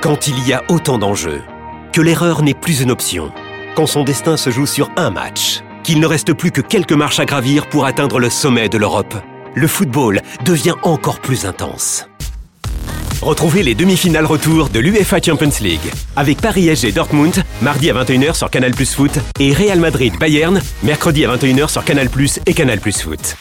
Quand il y a autant d'enjeux, que l'erreur n'est plus une option, quand son destin se joue sur un match, qu'il ne reste plus que quelques marches à gravir pour atteindre le sommet de l'Europe, le football devient encore plus intense. Retrouvez les demi-finales retour de l'UEFA Champions League avec Paris SG Dortmund, mardi à 21h sur Canal+ Foot et Real Madrid Bayern, mercredi à 21h sur Canal+ et Canal+ Foot.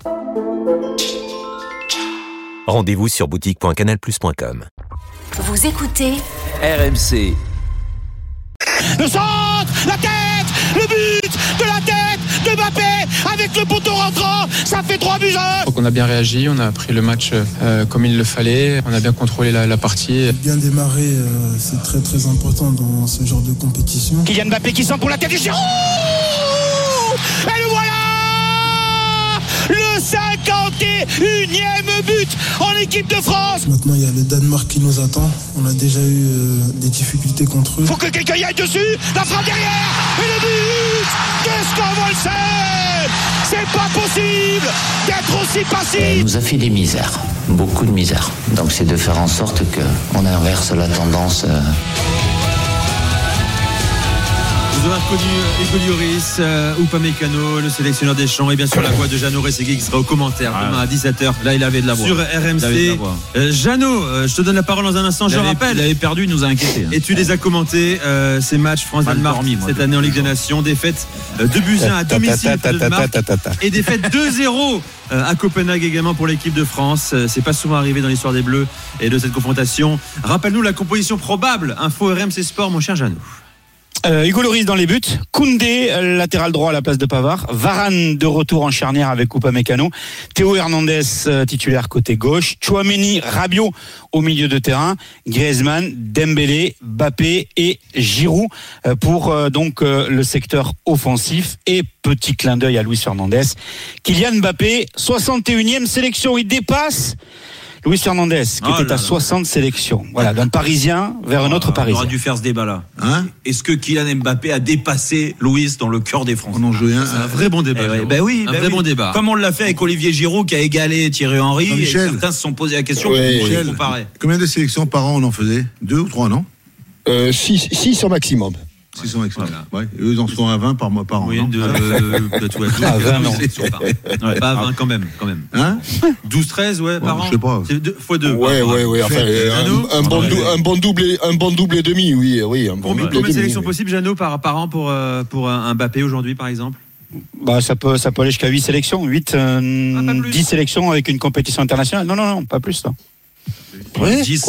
Rendez-vous sur boutique.canalplus.com. Vous écoutez RMC. Le centre, la tête, le but de la tête de Mbappé avec le poteau rentrant, ça fait 3-1. Donc on a bien réagi, on a pris le match comme il le fallait, on a bien contrôlé la partie. Bien démarrer, c'est très très important dans ce genre de compétition. Kylian Mbappé qui sort pour la tête du Giroud. Et le voilà, le 51e but en équipe de France. Maintenant il y a le Danemark qui nous attend. On a déjà eu des difficultés contre eux. Faut que quelqu'un y aille dessus, la frappe derrière et le but. Qu'est-ce qu'on va le faire? C'est pas possible d'être aussi passif. Elle nous a fait des misères, beaucoup de misères. Donc c'est de faire en sorte qu'on inverse la tendance. Vous aurez reconnu Hugo Lloris, Upamecano, le sélectionneur des Champs, et bien sûr la voix de Jeannot Rességuier qui sera aux commentaires demain à 17h. Là, il avait de la voix. Sur RMC. Jeannot, je te donne la parole dans un instant. Je rappelle. Il avait perdu, il nous a inquiétés. Et tu les as commentés, ces matchs France-Danemark cette année en Ligue des Nations. Défaite 2-1 à domicile pour le Danemark et défaite 2-0 à Copenhague également pour l'équipe de France. C'est pas souvent arrivé dans l'histoire des Bleus et de cette confrontation. Rappelle-nous la composition probable. Info RMC Sport, mon cher Jeannot. Hugo Lloris dans les buts, Koundé latéral droit à la place de Pavard, Varane de retour en charnière avec Upamecano, Théo Hernandez titulaire côté gauche, Tchouaméni, Rabiot au milieu de terrain, Griezmann, Dembélé, Mbappé et Giroud pour donc le secteur offensif. Et petit clin d'œil à Luis Fernandez, Kylian Mbappé, 61e sélection, il dépasse Luis Fernandez, qui était à 60 sélections. Voilà, d'un Parisien vers un autre Parisien. On aurait dû faire ce débat-là. Est-ce que Kylian Mbappé a dépassé Luis dans le cœur des Français? C'est un vrai bon débat. Bon débat. Comme on l'a fait avec Olivier Giroud qui a égalé Thierry Henry. Et certains se sont posé la question. Comparer. Combien de sélections par an on en faisait? 2 ou 3, non? 6 au maximum. 600 maximum. Voilà. Ouais. Eux, ils en sont à 20 par an. Oui, à 20, non. Pas à 20 quand même. Hein? 12-13, par an. Je sais pas. C'est x2. Ouais. Enfin, un bon double et demi, oui. Combien de sélections possibles, Jeannot, par an pour un Mbappé aujourd'hui, par exemple? Ça peut aller jusqu'à 8 sélections, 10 sélections avec une compétition internationale. Non, pas plus, là. 10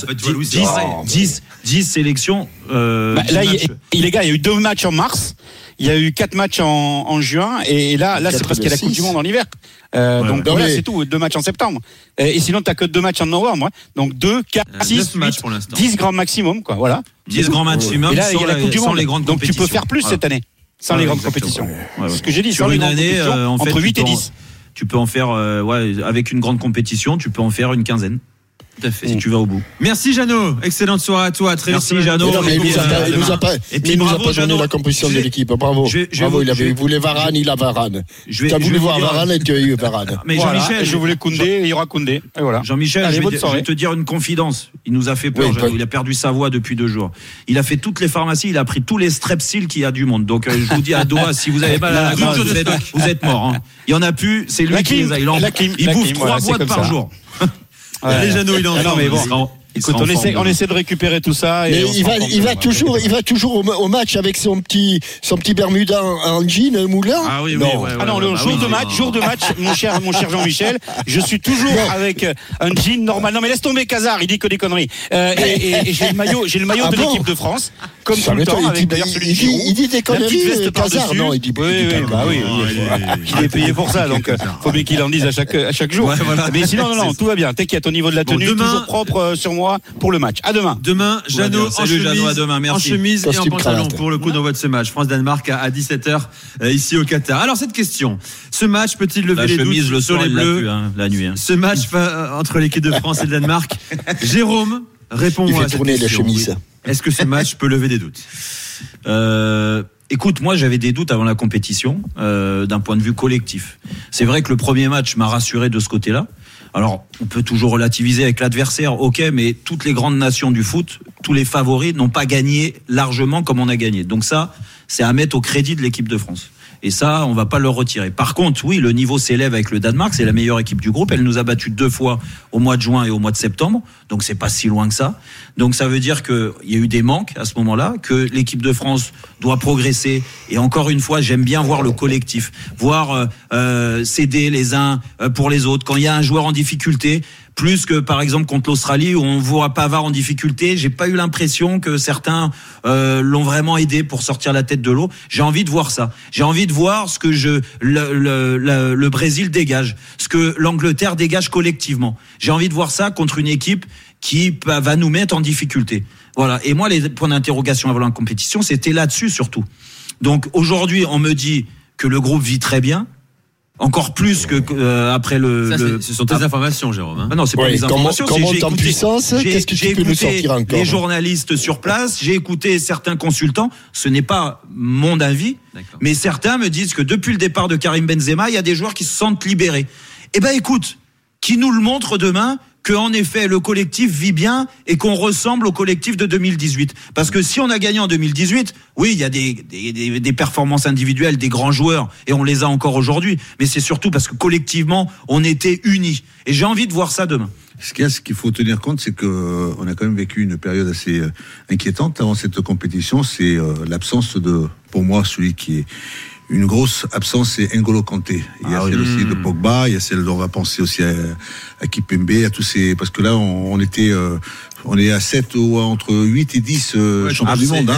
sélections. Là, les gars, il y a eu 2 matchs en mars, il y a eu 4 matchs en juin, et là c'est parce qu'il y a la Coupe du Monde en hiver. Donc voilà, c'est tout, 2 matchs en septembre. Et sinon, t'as que 2 matchs en novembre. Donc 2, 4, 6, 8, 10 grands maximum, quoi. Voilà. 10 grands maximum. Et là, il y a la Coupe du Monde. Les grandes donc tu peux faire plus cette année, sans les grandes compétitions. C'est ce que j'ai dit, sur une année, entre 8 et 10. Tu peux en faire, avec une grande compétition, tu peux en faire une quinzaine. Tout à fait, si tu vas au bout. Merci Jeannot, excellente soirée à toi. Très merci Jeannot. Il nous a pas donné la composition de l'équipe. Bravo. Il voulait Varane, il a Varane. Tu as voulu voir Varane et tu as eu Varane. Mais Jean-Michel, je voulais Koundé, il y aura Koundé. Et voilà. Jean-Michel, je vais te dire une confidence. Il nous a fait peur. Il a perdu sa voix depuis 2 jours. Il a fait toutes les pharmacies, il a pris tous les strepsils qu'il y a du monde. Donc je vous dis à Doha, si vous avez mal à la gorge, vous êtes mort. Il y en a plus, c'est lui qui les a. Il bouffe 3 boîtes par jour. Les Jeannot, il en bon. Écoute, on essaie de récupérer tout ça. Mais il va toujours au match avec son petit Bermuda en jean, Moulin. Ah oui, non. Le jour de match, mon cher Jean-Michel, je suis toujours avec un jean normal. Non mais laisse tomber Cazard, il dit que des conneries. Et j'ai le maillot de l'équipe de France, comme tout le temps, avec d'ailleurs celui de Giroud. Il dit des conneries, Cazard. Non, il dit pas. Oui. Il est payé pour ça, donc faut bien qu'il en dise à chaque jour. Mais sinon, non, tout va bien. T'inquiète, au niveau de la tenue, toujours propre sur moi pour le match. À demain. Demain, Jeannot en chemise et en pantalon pour le coup d'envoi de ce match. France-Danemark à 17h ici au Qatar. Alors cette question, ce match peut-il lever les doutes sur les Bleus la nuit. Ce match entre l'équipe de France et le Danemark. Jérôme, réponds-moi à cette question. Est-ce que ce match peut lever des doutes? Écoute, moi j'avais des doutes avant la compétition d'un point de vue collectif. C'est vrai que le premier match m'a rassuré de ce côté-là. Alors, on peut toujours relativiser avec l'adversaire, ok, mais toutes les grandes nations du foot, tous les favoris n'ont pas gagné largement comme on a gagné. Donc ça, c'est à mettre au crédit de l'équipe de France. Et ça, on va pas le retirer. Par contre, oui, le niveau s'élève avec le Danemark. C'est la meilleure équipe du groupe. Elle nous a battus 2 fois au mois de juin et au mois de septembre. Donc c'est pas si loin que ça. Donc ça veut dire qu'il y a eu des manques à ce moment-là, que l'équipe de France doit progresser. Et encore une fois, j'aime bien voir le collectif, voir céder les uns pour les autres. Quand il y a un joueur en difficulté, plus que par exemple contre l'Australie où on voit Pavard en difficulté, j'ai pas eu l'impression que certains l'ont vraiment aidé pour sortir la tête de l'eau. J'ai envie de voir ça. J'ai envie de voir ce que le Brésil dégage, ce que l'Angleterre dégage collectivement. J'ai envie de voir ça contre une équipe qui va nous mettre en difficulté. Voilà. Et moi, les points d'interrogation avant la compétition, c'était là-dessus surtout. Donc aujourd'hui, on me dit que le groupe vit très bien. Encore plus que après ce sont tes informations, Jérôme. Hein. Ah non, c'est pas les informations. Comment en puissance, qu'est-ce que tu peux nous sortir encore? Les journalistes sur place, j'ai écouté certains consultants. Ce n'est pas mon avis, mais certains me disent que depuis le départ de Karim Benzema, il y a des joueurs qui se sentent libérés. Eh ben, écoute, qui nous le montre demain que en effet le collectif vit bien et qu'on ressemble au collectif de 2018. Parce que si on a gagné en 2018, oui, il y a des performances individuelles, des grands joueurs, et on les a encore aujourd'hui. Mais c'est surtout parce que collectivement, on était unis. Et j'ai envie de voir ça demain. Ce qu'il faut tenir compte, c'est que on a quand même vécu une période assez inquiétante avant cette compétition. C'est l'absence de, pour moi, celui qui est une grosse absence, c'est N'Golo Kanté. Il y a celle aussi de Pogba, il y a celle dont on va penser aussi à Kipembe, à tous ces, parce que là, on était, on est à 7 ou entre 8 et 10 champions du monde,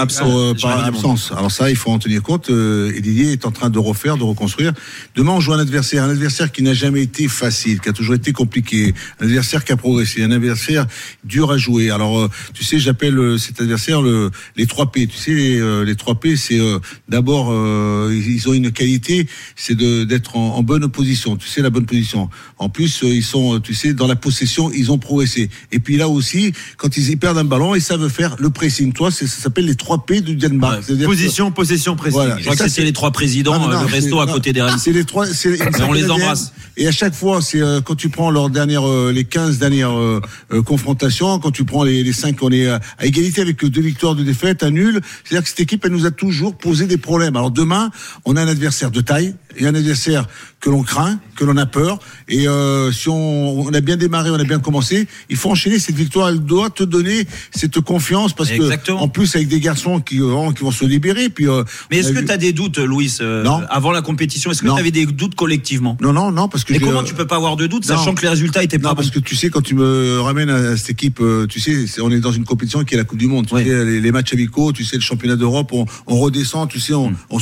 par absence. Alors ça, il faut en tenir compte. Et Didier est en train de refaire, de reconstruire. Demain, on joue un adversaire qui n'a jamais été facile, qui a toujours été compliqué, un adversaire qui a progressé, un adversaire dur à jouer. Alors, tu sais, j'appelle cet adversaire les 3 P. Tu sais, les 3 P, c'est d'abord, ils ont une qualité, c'est d'être en bonne position. Tu sais, la bonne position. En plus, ils sont, tu sais, dans la possession, ils ont progressé. Et puis là aussi, quand ils perdent un ballon, ils savent faire le pressing. Toi, ça s'appelle les 3 P du Danemark. Position, possession, pressing. Voilà. Je crois que c'est les 3 présidents, le resto à côté des RMC. C'est les 3, on les embrasse. Et à chaque fois, c'est quand tu prends les 15 dernières confrontations, quand tu prends les 5, on est à égalité avec 2 victoires, 2 défaites, un nul. C'est-à-dire que cette équipe, elle nous a toujours posé des problèmes. Alors demain, on a un adversaire de taille et un adversaire que l'on craint, que l'on a peur. Et si on a bien démarré, on a bien commencé, il faut enchaîner cette victoire. Elle doit te donner cette confiance parce que en plus avec des garçons qui vont se libérer. Puis mais est-ce que tu as des doutes, Louis, avant la compétition? Est-ce que tu avais des doutes collectivement? Non, parce que. Mais comment tu peux pas avoir de doutes, sachant que les résultats étaient pas bons? Parce que tu sais, quand tu me ramènes à cette équipe, tu sais, on est dans une compétition qui est la Coupe du Monde. Tu sais, les matchs amicaux, tu sais, le championnat d'Europe, on redescend. Tu sais,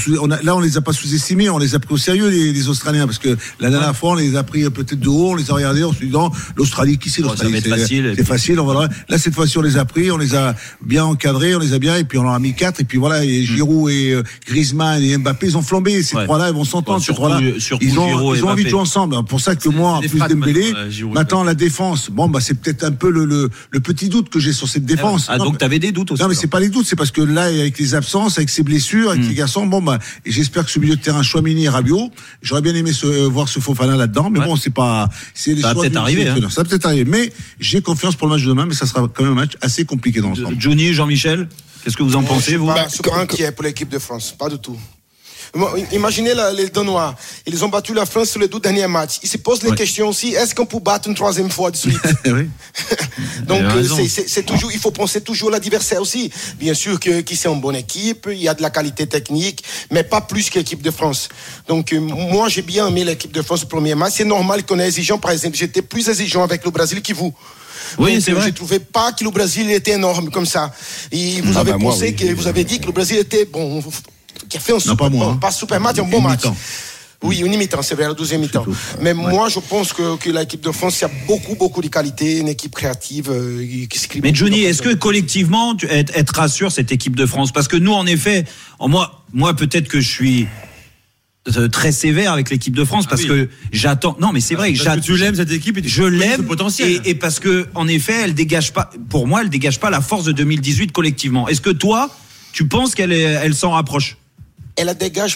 on les a pas sous-estimés, on les a pris au sérieux les Australiens, parce que la dernière fois on les a pris peut-être de haut, on les a regardés en se disant l'Australie, qui c'est l'Australie? C'est facile, là cette fois-ci on les a pris, on les a bien encadrés, on les a bien, et puis on en a mis 4, et puis voilà, et Giroud et Griezmann et Mbappé, ils ont flambé, ces 3-là, ils vont s'entendre, ces 3-là, ils ont envie de jouer ensemble. Pour ça que moi, en plus Dembélé, maintenant la défense, c'est peut-être un peu le petit doute que j'ai sur cette défense. Donc t'avais des doutes aussi? Non, mais c'est pas les doutes, c'est parce que là, avec les absences, avec ces blessures, avec les garçons, et j'espère que ce milieu de terrain, Chouameni et Rabiot, j'aurais bien aimé voir ce Fofana là-dedans, mais c'est pas, c'est les choix. Ça va peut-être arriver, mais j'ai confiance pour le match de demain, mais ça sera quand même un match assez compliqué dans l'ensemble. Johnny, Jean-Michel, qu'est-ce que vous en pensez, vous? Je suis pas inquiet pour l'équipe de France, pas du tout. Imaginez les Danois, ils ont battu la France sur les 2 derniers matchs. Ils se posent les questions aussi, est-ce qu'on peut battre une 3e fois de suite? Donc c'est toujours, il faut penser toujours l'adversaire aussi. Bien sûr que c'est une bonne équipe, il y a de la qualité technique, mais pas plus que l'équipe de France. Donc moi j'ai bien aimé l'équipe de France au premier match. C'est normal qu'on est exigeant. Par exemple, j'étais plus exigeant avec le Brésil que vous. Oui, donc, c'est vrai. Je ne trouvais pas que le Brésil était énorme comme ça. Et vous avez pensé que vous avez dit que le Brésil était bon, qui a fait pas super match, un bon match. Oui, une mi-temps, c'est vrai, la 12e mi-temps. Mais moi, je pense que l'équipe de France, il y a beaucoup de qualité, une équipe créative qui se. Mais Johnny, est-ce que collectivement, elle te rassure cette équipe de France? Parce que nous, en effet, moi peut-être que je suis très sévère avec l'équipe de France parce que j'attends. Non, mais c'est vrai que j'attends. Tu l'aimes cette équipe et je l'aime et parce que en effet, elle dégage pas. Pour moi, elle dégage pas la force de 2018 collectivement. Est-ce que toi, tu penses qu'elle s'en rapproche? Elle ne dégage pas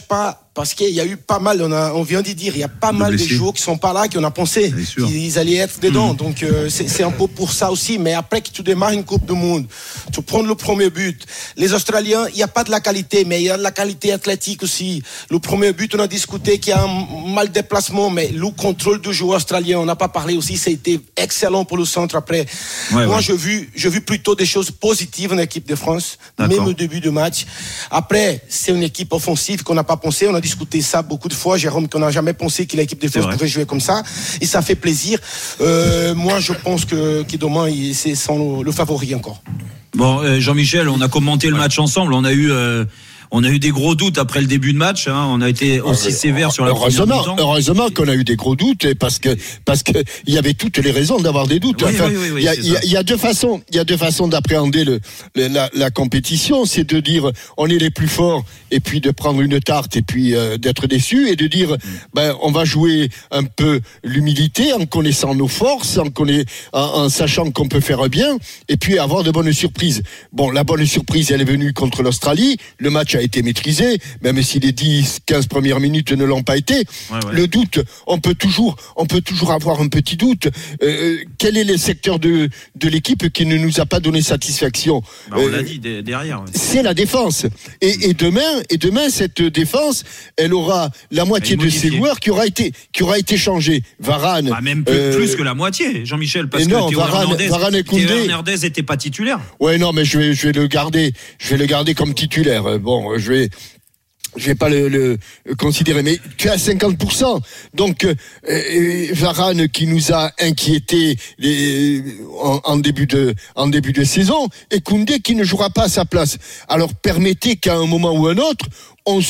parce qu'il y a eu pas mal, on vient d'y dire, il y a pas mal de joueurs qui sont pas là, qu'on a pensé qu'ils allaient être dedans. Donc c'est un peu pour ça aussi. Mais après que tu démarres une Coupe du Monde, tu prends le premier but. Les Australiens, il n'y a pas de la qualité, mais il y a de la qualité athlétique aussi. Le premier but, on a discuté qu'il y a un mal déplacement, mais le contrôle du joueur australien, on n'a pas parlé aussi, ça a été excellent pour le centre après. Moi, j'ai vu plutôt des choses positives en équipe de France, même au début du match. Après, c'est une équipe offensive qu'on n'a pas pensé. On a discuté ça beaucoup de fois, Jérôme, qu'on n'a jamais pensé que l'équipe de France pouvait jouer comme ça. Et ça fait plaisir. Moi, je pense que demain, c'est le favori encore. Bon, Jean-Michel, on a commenté le match ensemble. On a eu des gros doutes après le début de match. On a été aussi sévère sur la première mi-temps. Heureusement qu'on a eu des gros doutes parce que il y avait toutes les raisons d'avoir des doutes. Il y a deux façons d'appréhender la compétition, c'est de dire on est les plus forts et puis de prendre une tarte et puis d'être déçu, et de dire on va jouer un peu l'humilité en connaissant nos forces, en sachant qu'on peut faire bien, et puis avoir de bonnes surprises. Bon, la bonne surprise, elle est venue contre l'Australie. Le match a été maîtrisé, même si les 10-15 premières minutes ne l'ont pas été. Le doute, on peut toujours avoir un petit doute. Quel est le secteur de l'équipe qui ne nous a pas donné satisfaction? On l'a dit derrière. C'est la défense. Et demain, cette défense, elle aura la moitié de ses joueurs qui aura été changé. Varane. Même plus que la moitié, Jean-Michel, parce que Varane et Koundé. Théo Hernandez n'était pas titulaire. Ouais, non, mais je vais le garder. Je vais le garder comme titulaire. Bon, je vais pas le considérer, mais tu as 50%. Donc Varane qui nous a inquiétés en début de saison, et Koundé qui ne jouera pas à sa place. Alors permettez qu'à un moment ou un autre, on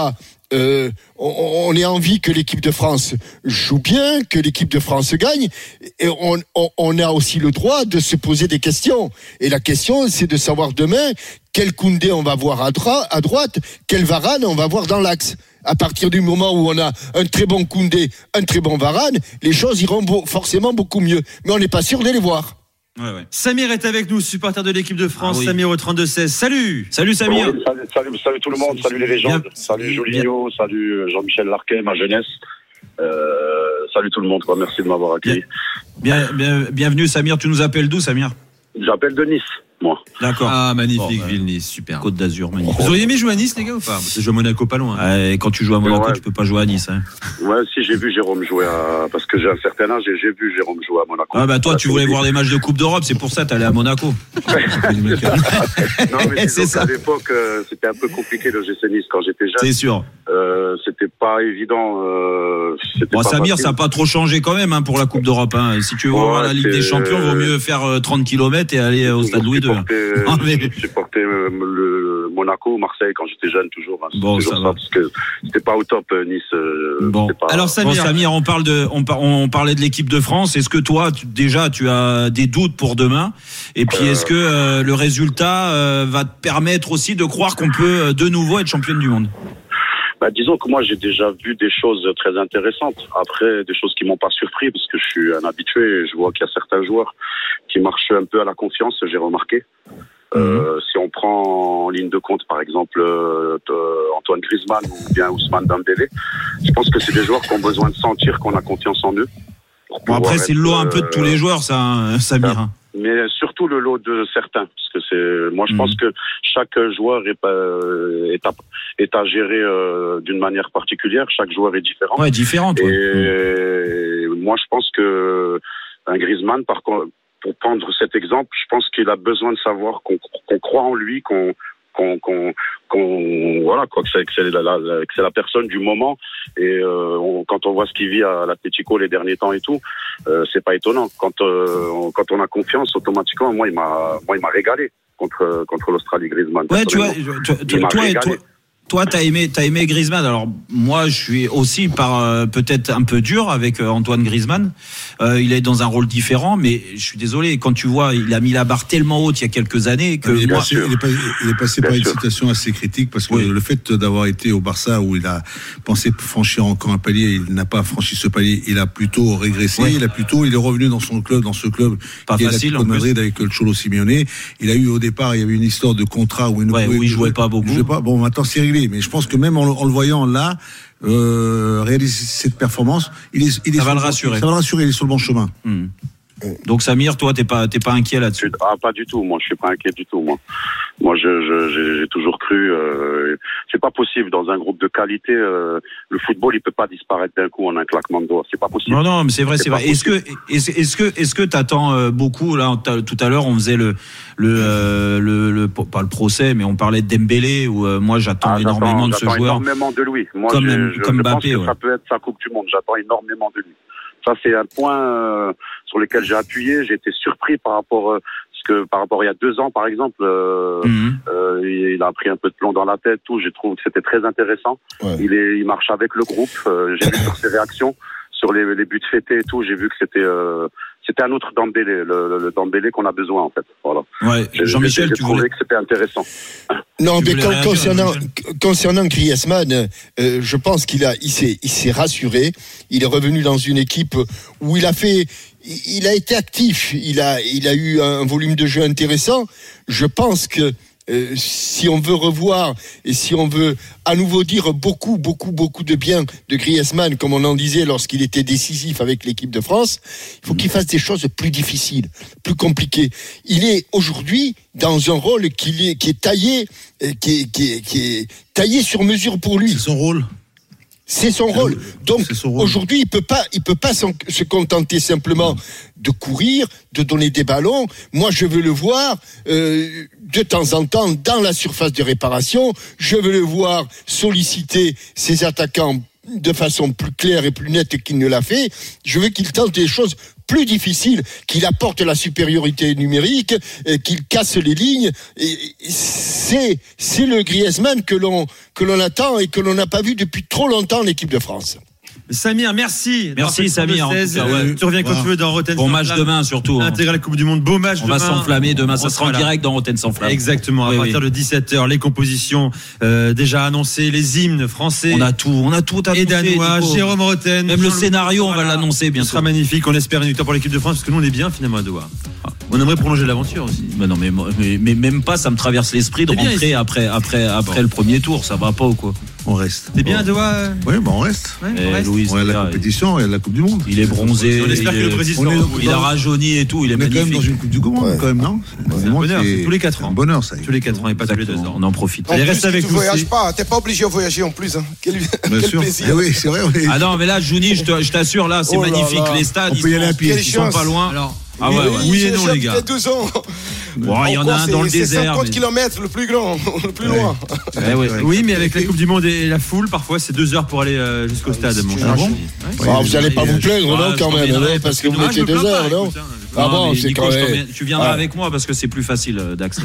ait envie que l'équipe de France joue bien, que l'équipe de France gagne, et on a aussi le droit de se poser des questions. Et la question, c'est de savoir demain quel Koundé on va voir à droite, quel Varane on va voir dans l'axe. À partir du moment où on a un très bon Koundé, un très bon Varane, les choses iront forcément beaucoup mieux. Mais on n'est pas sûr de les voir. Samir est avec nous, supporter de l'équipe de France. Samir au 32-16. Salut Samir. Salut tout le monde, salut les légendes, salut Julinho, salut Jean-Michel Larquet, ma jeunesse. Salut tout le monde, merci de m'avoir accueilli. Bienvenue Samir, tu nous appelles d'où Samir? J'appelle de Nice, moi. D'accord. Ah, magnifique ville, Nice, super. Côte d'Azur, magnifique. Vous auriez aimé jouer à Nice, les gars, ou pas? C'est jouer à Monaco pas loin. Quand tu joues à Monaco, tu peux pas jouer à Nice. Ouais, si, j'ai vu Jérôme jouer parce que j'ai un certain âge et j'ai vu Jérôme jouer à Monaco. Ah, toi, tu voulais voir des matchs de Coupe d'Europe, c'est pour ça que t'allais à Monaco. Non, mais c'est ça. À l'époque, c'était un peu compliqué le GC Nice quand j'étais jeune. C'est sûr. C'était pas évident. Samir, ça n'a pas trop changé quand même pour la Coupe d'Europe. Si tu veux voir la Ligue des Champions, vaut mieux faire 30 km et aller au Stade Louis II. J'ai supporté le Monaco, Marseille quand j'étais jeune toujours. Ça va. Parce que c'était pas au top Nice. Alors Samir, on parlait de l'équipe de France. Est-ce que toi, tu as des doutes pour demain? Et puis est-ce que le résultat va te permettre aussi de croire qu'on peut de nouveau être championne du monde? Disons que moi j'ai déjà vu des choses très intéressantes. Après, des choses qui m'ont pas surpris parce que je suis un habitué et je vois qu'il y a certains joueurs qui marchent un peu à la confiance, j'ai remarqué. Si on prend en ligne de compte par exemple Antoine Griezmann ou bien Ousmane Dembélé, je pense que c'est des joueurs qui ont besoin de sentir qu'on a confiance en eux. Après c'est le lot un peu de tous les joueurs ça, Samir. Mais surtout le lot de certains, parce que moi je pense que chaque joueur est à gérer d'une manière particulière. Chaque joueur est différent. Ouais, différent. Et moi je pense que un Griezmann, par contre, pour prendre cet exemple, je pense qu'il a besoin de savoir qu'on croit en lui, que c'est la personne du moment. Et quand on voit ce qu'il vit à l'Atlético les derniers temps et tout, c'est pas étonnant. Quand on a confiance, automatiquement, moi il m'a régalé contre l'Australie, Griezmann. Ouais, tu vois, toi, t'as aimé Griezmann. Alors moi, je suis aussi peut-être un peu dur avec Antoine Griezmann. Il est dans un rôle différent, mais je suis désolé. Quand tu vois, il a mis la barre tellement haute il y a quelques années que il est passé par une situation assez critique parce que le fait d'avoir été au Barça où il a pensé franchir encore un palier, il n'a pas franchi ce palier. Il a plutôt régressé. Il est revenu dans ce club pas qui facile, est la Madrid avec le Cholo Simeone. Il a eu au départ, il y avait une histoire de contrat où il ne il jouait pas beaucoup. Bon, maintenant c'est réglé. arriver. Mais je pense que même en le voyant là, réaliser cette performance, ça va le rassurer. Ça va le rassurer, il est sur le bon chemin. Donc Samir, toi, t'es pas inquiet là-dessus? Pas du tout. Moi, je suis pas inquiet du tout. Moi, j'ai toujours cru. C'est pas possible dans un groupe de qualité. Le football, il peut pas disparaître d'un coup en un claquement de doigts. C'est pas possible. Non, mais c'est vrai. Est-ce que t'attends beaucoup là? Tout à l'heure, on faisait pas le procès, mais on parlait de Dembélé. Où moi, j'attends énormément de ce joueur. Énormément de lui. Moi, comme je Mbappé. pense que ça peut être sa Coupe du Monde. J'attends énormément de lui. Ça, c'est un point sur lequel j'ai appuyé. J'ai été surpris par rapport il y a 2 ans, par exemple, il a pris un peu de plomb dans la tête. Tout, j'ai trouvé que c'était très intéressant. Ouais. Il marche avec le groupe. J'ai vu sur ses réactions, sur les buts fêtés et tout. J'ai vu que c'était un autre Dembélé, le Dembélé qu'on a besoin en fait. Voilà. Ouais. Jean-Michel, j'ai trouvé que c'était intéressant. Non, mais concernant Griezmann, je pense qu'il s'est rassuré. Il est revenu dans une équipe où il a été actif. Il a eu un volume de jeu intéressant. Je pense que si on veut revoir et si on veut à nouveau dire beaucoup de bien de Griezmann, comme on en disait lorsqu'il était décisif avec l'équipe de France, il faut qu'il fasse des choses plus difficiles, plus compliquées. Il est aujourd'hui dans un rôle qui est taillé, qui est taillé sur mesure pour lui. C'est son rôle. C'est son rôle. Donc aujourd'hui, il peut pas se contenter simplement de courir, de donner des ballons. Moi, je veux le voir de temps en temps dans la surface de réparation. Je veux le voir solliciter ses attaquants de façon plus claire et plus nette qu'il ne l'a fait. Je veux qu'il tente des choses plus difficiles, qu'il apporte la supériorité numérique, qu'il casse les lignes. Et c'est le Griezmann que l'on attend et que l'on n'a pas vu depuis trop longtemps en équipe de France. Samir, merci. Merci Samir. Tu reviens quand tu veux dans Rotten. Bon match demain surtout. Intégrale Coupe du Monde, beau match demain. On va s'enflammer demain, ça sera en direct dans Rotten sans flamme. Exactement, à partir de 17h, les compositions déjà annoncées, les hymnes français. On a tout annoncé. Et danois, Jérôme Rotten. Même le scénario, on va l'annoncer bientôt. Ce sera magnifique, on espère une victoire pour l'équipe de France parce que nous on est bien finalement à Doha. On aimerait prolonger l'aventure aussi. Mais non, mais même pas, ça me traverse l'esprit de rentrer après le premier tour, ça va pas ou quoi? On reste. T'es bien à Doha? Oui, on reste. Louise, on a la compétition et la Coupe du Monde. Il est bronzé, il a rajeuni et tout, il est magnifique. On est quand même dans une Coupe du Monde, quand même, non? C'est un bonheur, c'est tous les 4 ans. Un bonheur, ça. Tous les 4 ans et pas tous les 2 ans. On en profite. Allez, reste avec nous. Tu voyages pas, t'es pas obligé de voyager en plus. Quel plaisir. Oui, c'est vrai. Ah non, mais là, Jouni, je t'assure, là, c'est magnifique. Les stades, ils sont pas loin. Ah ouais. Oui et non, les gars. 2 ans. Bon, il y en a un dans le désert. 50 km, le plus grand, le plus loin. Oui, mais avec la Coupe du Monde et la foule, parfois c'est 2 heures pour aller jusqu'au stade. Vous n'allez pas vous plaindre, non, quand même, parce que vous mettez 2 heures, non? Ah bon, c'est quand même. Tu viendras avec moi parce que c'est plus facile d'accès.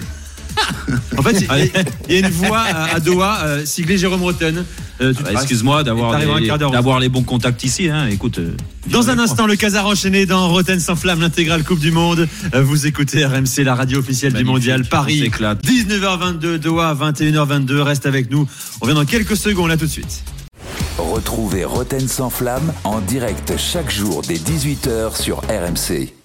En fait, il y a une voix à Doha, siglée Jérôme Rotten. Excuse-moi d'avoir les bons contacts ici. Écoute. Dans un instant, le Casar enchaîné dans Rotten sans flamme, l'intégrale Coupe du Monde. Vous écoutez RMC, la radio officielle du Mondial. Paris, 19h22, Doha, 21h22. Reste avec nous. On revient dans quelques secondes, là tout de suite. Retrouvez Rotten sans flamme en direct chaque jour dès 18h sur RMC.